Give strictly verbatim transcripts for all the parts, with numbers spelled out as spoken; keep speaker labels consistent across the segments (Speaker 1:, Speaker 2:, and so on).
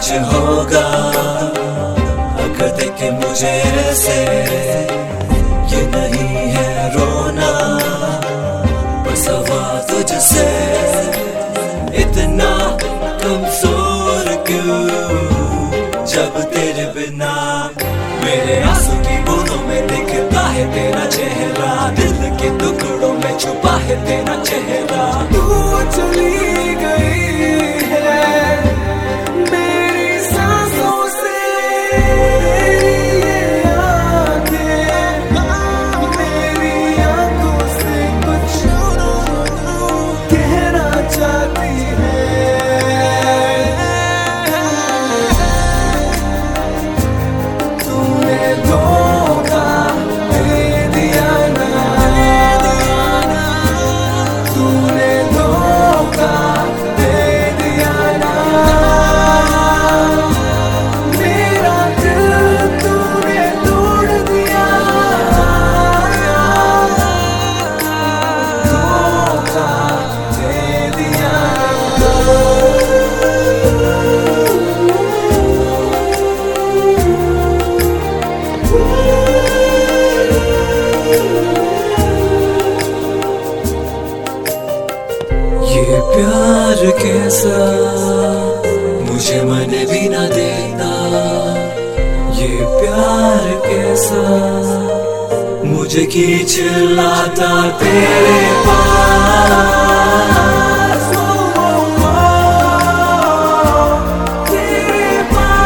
Speaker 1: कुछ होगा अगर देखे मुझे ऐसे। ये नहीं है रोना बस हवा तुझसे, इतना कमजोर क्यों जब तेरे बिना। मेरे आंसू की बूंदों में दिखता है तेरा चेहरा, दिल के टुकड़ों में छुपा है तेरा चेहरा। तू चली गई है मेरी सांसों से, तेरी ये आंखें मेरी आंखों से कुछ कहना चाहती है। तूने धोखा दे दिया ना, तूने धोखा दे दिया ना, मेरा दिल तूने तोड़ दिया। धोखा दे दिया ये प्यार कैसा मुझे मन भी ना देता। ये प्यार कैसा मुझे खींच लाता तेरे पास। तेरे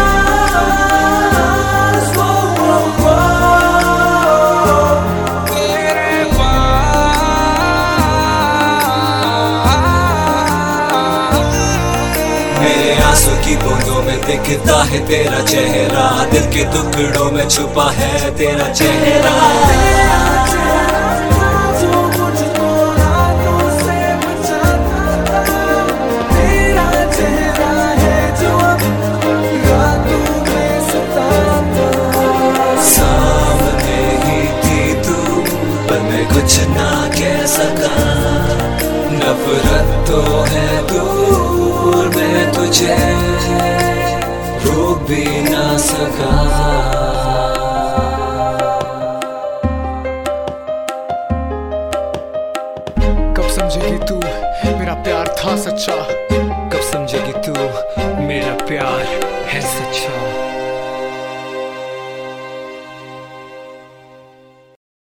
Speaker 1: पास, तेरे मेरे आंसू की बूंदों में दिखता है तेरा चेहरा, दिल के टुकड़ों में छुपा है तेरा चेहरा। जो मुझको रातों से बचाता था, तेरा चेहरा है जो रातों में सताता। सामने ही थी तू पर मैं कुछ ना कह सका, नफरत तो है दूर मैं तुझे रोक भी ना सका।
Speaker 2: कब समझेगी तू मेरा प्यार था सच्चा,
Speaker 1: कब समझेगी तू मेरा प्यार है सच्चा।